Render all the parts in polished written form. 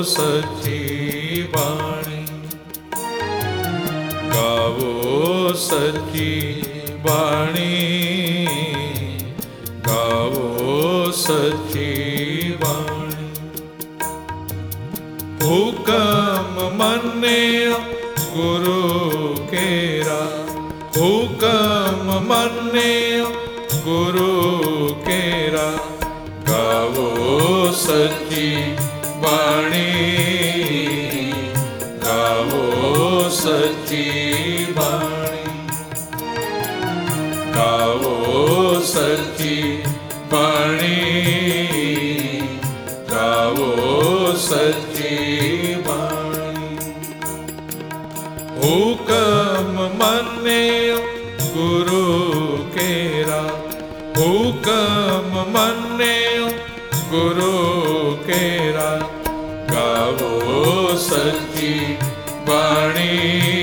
सच्ची बाणी, गावो सच्ची बाणी, गावो सच्ची बाणी। हुक्म मन्ने गुरु केरा, हुक्म मन्ने गुरु केरा, गावो सच्ची बाणी, गावो सच्ची बाणी, गावो सच्ची बाणी, गावो सच्ची बाणी। हुक्म मन्ने गुरु केरा, हुक्म मन्ने गुरु केरा, गावो सच्ची बाणी,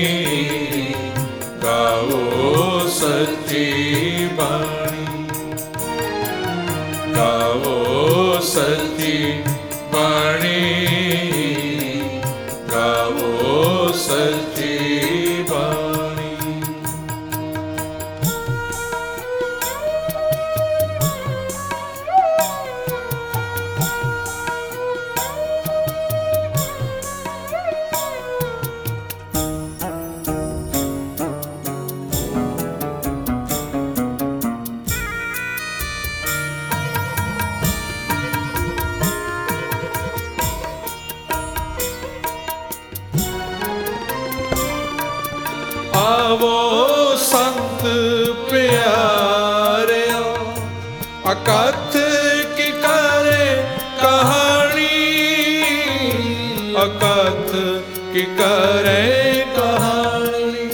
गावो सच्ची बाणी, गावो सच्ची बाणी, गावो सच्ची बाणी। आवो संत प्यारे, अकथ की करे कहानी, अकथ की करे कहानी।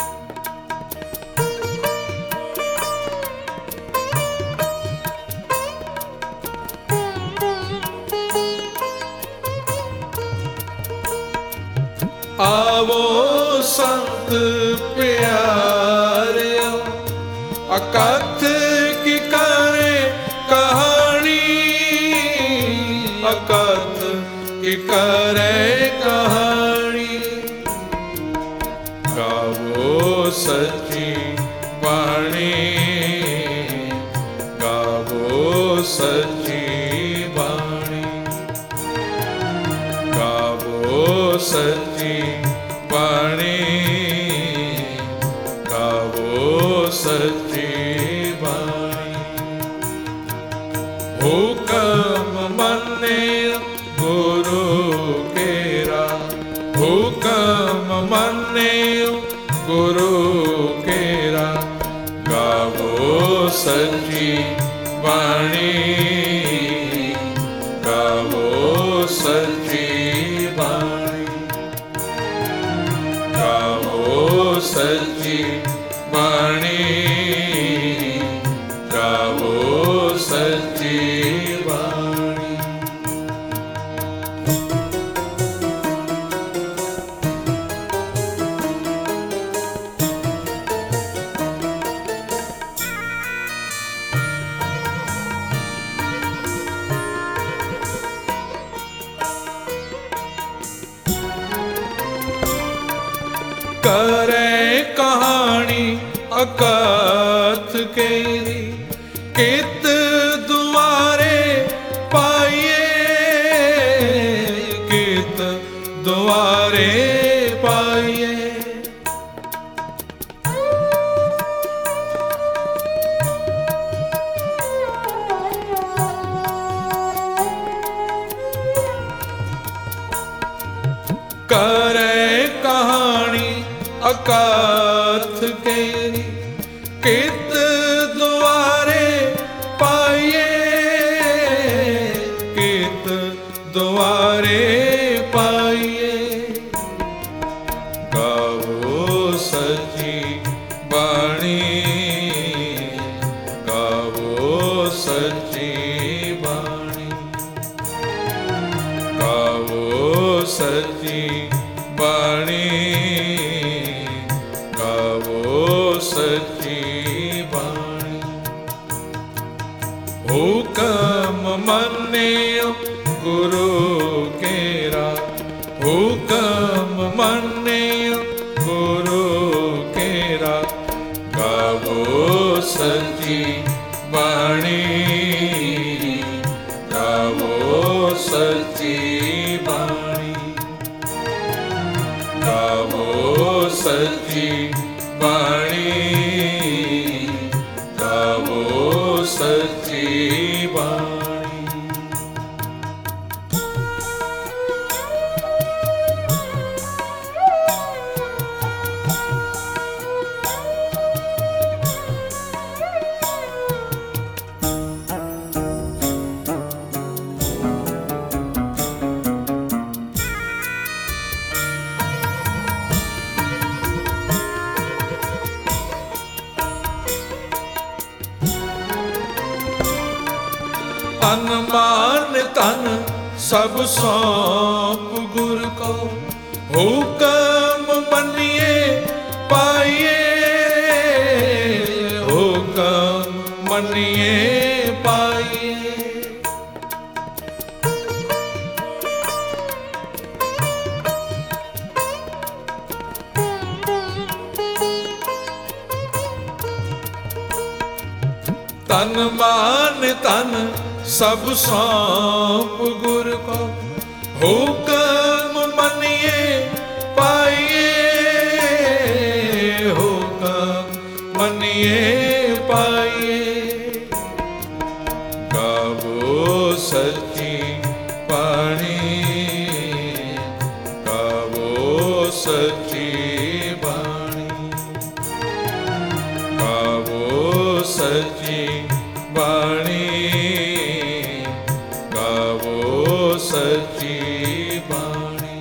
आवो संत प्यारे, अकथ की करे कहानी, अकथ की करे कहानी। गावो सच्ची बाणी, गावो सच्ची बाणी, गावो सच्ची बाणी, गावो सच्ची बाणी। हुक्म मन्ने गुरु केरा, हुक्म मन्ने गुरु केरा, गावो सच्ची बाणी, गावो सच्ची बाणी, गावो सच्ची बाणी, गावो सच्ची बाणी। करे कहानी अकथ केरी, कित दुआरे पाइए, कित दुआरे पाइए। करे कहानी अकथ केरी, कित दुआरे पाइए, कित दुआरे पाइए। गावो सच्ची बाणी, गावो सच्ची बाणी, गावो सच्ची बाणी, गावो सच्ची बाणी। हुक्म मन्ने गुरु केरा, सच्ची बाणी गावो सच्ची बाणी। तन मान तन सब सौंप गुर को, हुक्म मनिए पाइए, हुक्म मनिए पाइए। तन मान तन सब सौंप गुर को, हुक्म मनिए पाइए, हुक्म मनिए पाइए। गावो सच्ची बाणी, गावो सच्ची बाणी, गावो सच्ची बाणी, सच्ची बाणी।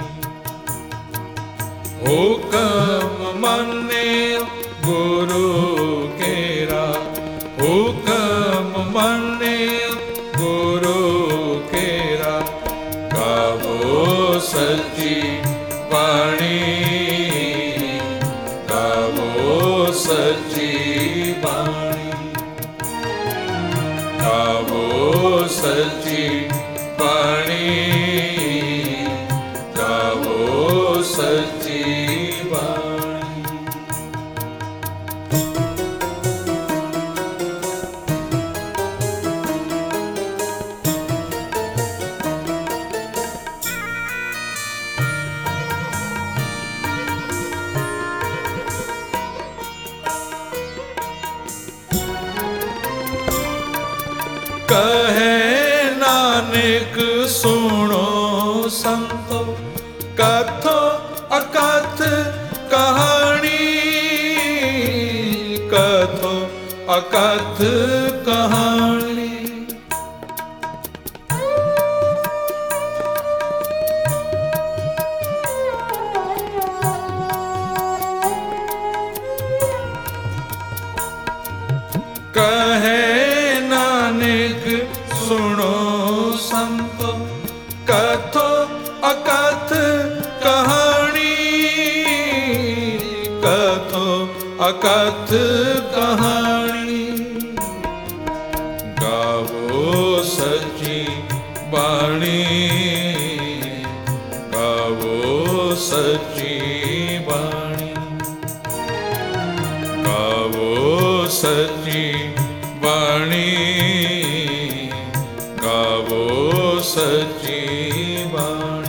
हुक्म मने गुरु केरा, हुक्म मने गुरु केरा, गावो सच्ची बाणी, गावो सच्ची बाणी, गावो सच्ची बाणी, गावो सच्ची बाणी। कहे नानक सुनो संतो, कथो अकथ कहानी, कथो अकथ कहानी। कहे नानक सुनो संतो, कथो अकथ कहानी, कथो अकथ कहानी। गावो सच्ची बाणी, गावो सच्ची बाणी, गावो सच्ची बाणी, गावो सच्ची बाणी।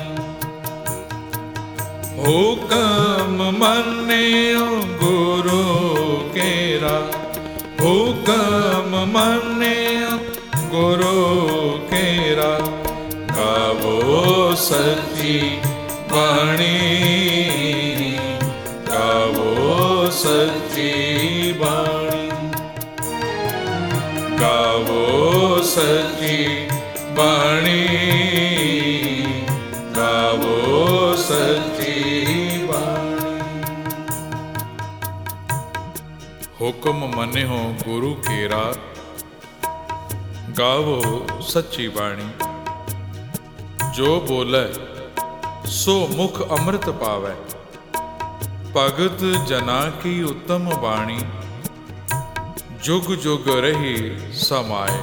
हुक्म मने गुरु केरा, हुक्म मने गुरु केरा, गावो सच्ची बाणी, गावो सच्ची बाणी, गावो सच्ची बाणी, गावो सच्ची बाणी। हुक्म मने हो गुरु केरा, गावो सच्ची बाणी। जो बोले सो मुख अमृत पावे, भगत जना की उत्तम बाणी, जुग जुग रही समाए।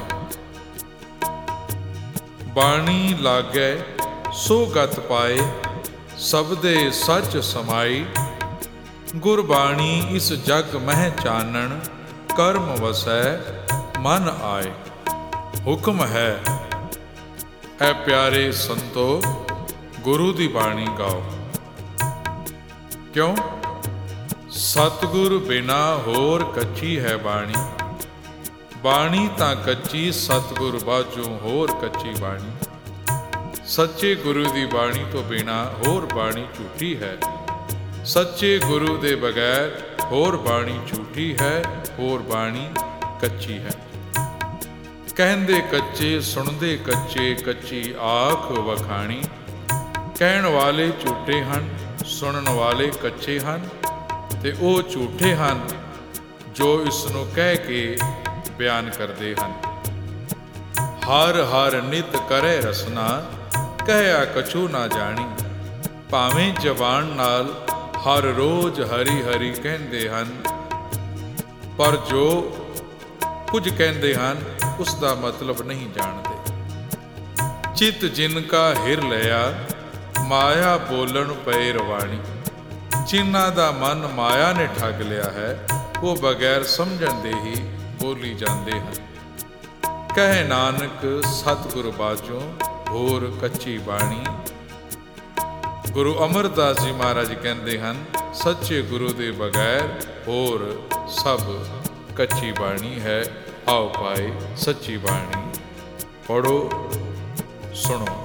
बाणी लागे सो गत पाए, सबदे सच समाई। गुरबाणी इस जग मह चानन, कर्म वसै मन आए। हुक्म है ऐ प्यारे संतो, गुरु दी बाणी गाओ। क्यों? ਸਤਿਗੁਰ ਬਿਨਾ ਹੋਰ ਕੱਚੀ ਹੈ ਬਾਣੀ, ਬਾਣੀ ਤਾਂ ਕੱਚੀ ਸਤਿਗੁਰ ਬਾਝੋਂ ਹੋਰ ਕੱਚੀ ਬਾਣੀ। ਸੱਚੇ ਗੁਰੂ ਦੀ ਬਾਣੀ ਤੋਂ ਬਿਨਾ ਹੋਰ ਬਾਣੀ ਝੂਠੀ ਹੈ, ਸੱਚੇ ਗੁਰੂ ਦੇ ਬਗੈਰ ਹੋਰ ਬਾਣੀ ਝੂਠੀ ਹੈ, ਹੋਰ ਬਾਣੀ ਕੱਚੀ ਹੈ। ਕਹਿੰਦੇ ਕੱਚੇ ਸੁਣਦੇ ਕੱਚੇ, ਕੱਚੀ ਆਖ ਵਖਾਣੀ। ਕਹਿਣ ਵਾਲੇ ਝੂਠੇ ਹਨ, ਸੁਣਨ ਵਾਲੇ ਕੱਚੇ ਹਨ, ਤੇ ਉਹ ਝੂਠੇ ਹਨ ਜੋ ਇਸ ਨੂੰ ਕਹਿ ਕੇ ਬਿਆਨ ਕਰਦੇ ਹਨ। ਹਰ ਹਰ ਨਿਤ ਕਰੇ ਰਸਨਾ, ਕਹਿਆ ਕਛੂ ਨਾ ਜਾਣੀ। ਭਾਵੇਂ ਜ਼ਬਾਨ ਨਾਲ ਹਰ ਰੋਜ਼ ਹਰੀ ਹਰੀ ਕਹਿੰਦੇ ਹਨ, ਪਰ ਜੋ ਕੁਝ ਕਹਿੰਦੇ ਹਨ ਉਸ ਦਾ ਮਤਲਬ ਨਹੀਂ ਜਾਣਦੇ। ਚਿਤ ਜਿਨ ਕਾ ਹਿਰ ਲਿਆ, ਮਾਇਆ ਬੋਲਣ ਪਏ ਰਵਾਣੀ। ਜਿਨ੍ਹਾਂ ਦਾ ਮਨ ਮਾਇਆ ਨੇ ਠੱਗ ਲਿਆ ਹੈ, ਉਹ ਬਗੈਰ ਸਮਝਣ ਦੇ ਹੀ ਬੋਲੀ ਜਾਂਦੇ ਹਨ। ਕਹੇ ਨਾਨਕ ਸਤਿਗੁਰ ਬਾਝੋਂ ਹੋਰ ਕੱਚੀ ਬਾਣੀ। ਗੁਰੂ ਅਮਰਦਾਸ ਜੀ ਮਹਾਰਾਜ ਕਹਿੰਦੇ ਹਨ, ਸੱਚੇ ਗੁਰੂ ਦੇ ਬਗੈਰ ਹੋਰ ਸਭ ਕੱਚੀ ਬਾਣੀ ਹੈ। ਆਓ ਪਾਏ ਸੱਚੀ ਬਾਣੀ, ਪੜੋ ਸੁਣੋ।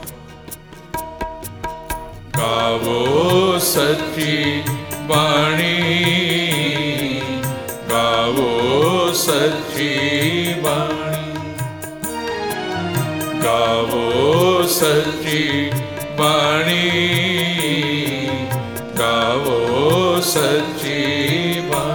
ਗਾਵੋ ਸੱਚੀ ਬਾਣੀ, ਗਾਵੋ ਸੱਚੀ ਬਾਣੀ, ਗਾਵੋ ਸੱਚੀ ਬਾਣੀ, ਗਾਵੋ ਸੱਚੀ ਬਾਣੀ।